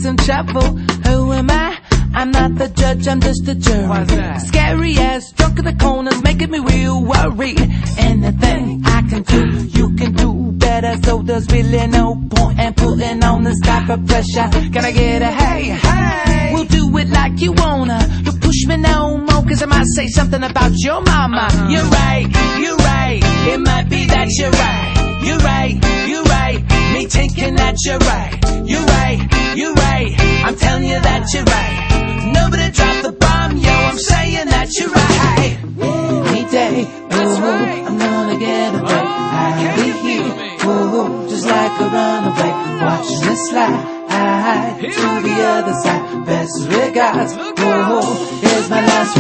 some trouble. Who am I? I'm not the judge, I'm just the jury. Why's that? Scary ass, drunk in the corners, making me real worried. Anything I can do, you can do better. So there's really no point in putting on this type of pressure. Can I get a hey, hey? We'll do it like you wanna. Don't push me no more, cause I might say something about your mama. You're right, it might be that you're right. You're right, me thinking that you're right. You're right, I'm telling you that you're right. Nobody dropped the bomb, yo, I'm saying that you're right. Any day, That's right. I'm gonna get away. I'll be here, just like a runaway, watching the slide to the other side. Best regards, here's my last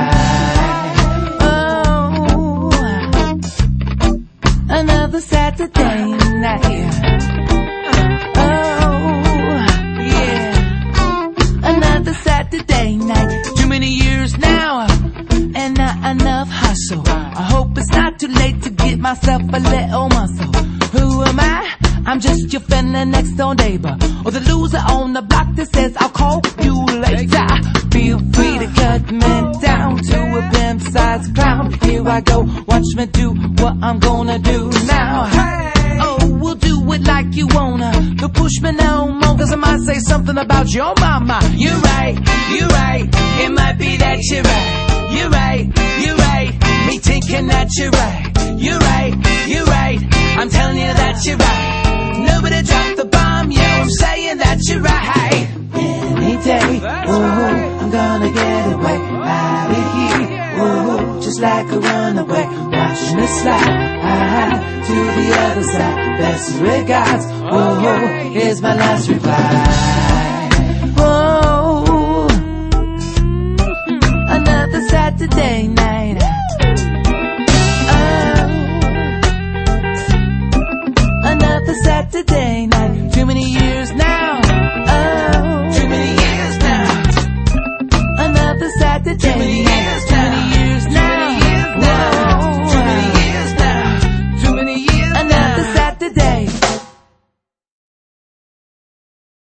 reply. Another Saturday night. Another Saturday night. Too many years now, and not enough hustle. I hope it's not too late to get myself a little muscle. Who am I? I'm just your friendly next door neighbor, or the loser on the block that says I'll call you later. Feel free to cut me down to a pimp-sized clown. Here I go, watch me do what I'm gonna do now. Oh, we'll do it like you wanna. Don't push me no more, cause I might say something about your mama. You're right, it might be that you're right. You're right, me thinking that you're right. You're right, I'm telling you that you're right. Nobody dropped the bomb, yo, I'm saying that you're right. Any day, I'm gonna get away. I'll be here, just like a runaway, watching it slide to the other side. Best regards, here's my last reply. Another Saturday night. Another Saturday night. Too many years now. Too many years now. Another Saturday night.